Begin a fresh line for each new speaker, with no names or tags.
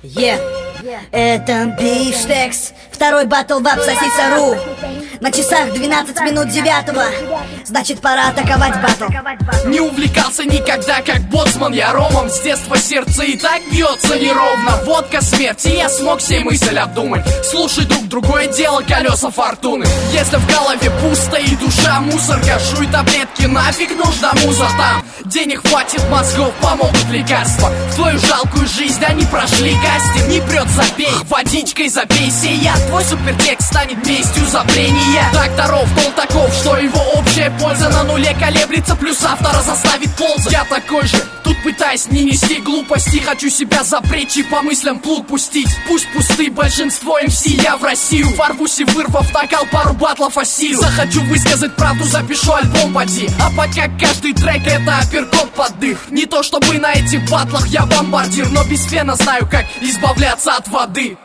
Это Бифштекс. Второй батл в Абсосиса.ру. На часах 12 минут 9. Значит, пора атаковать батл.
Не увлекался никогда как боцман, я ромом. С детства сердце и так бьется неровно. Водка смерти, я смог сей мысль обдумать. Слушай, друг, другое дело, колеса фортуны. Если в голове пусто и душа мусорка, жуй таблетки, нафиг нужна муза там. Денег хватит, мозгов помогут лекарства. В твою жалкую жизнь они прошли кастинг. Не прет, забей, водичкой запейся. Я твой супертекст станет местью забвения. Докторов тол таков, что его общая польза на нуле колеблется, плюс автора заставит ползать. Я такой же, тут пытаясь не нести глупости. Хочу себя запречь и по мыслям плуг пустить. Пусть пусты большинство МС, я в Россию ворвусь и вырвав накал пару батлов осилю. Захочу высказать правду, запишу альбом поди. А пока каждый трек это апперкот под дых. Не то чтобы на этих батлах я бомбардир, но без фена знаю, как избавляться от воды.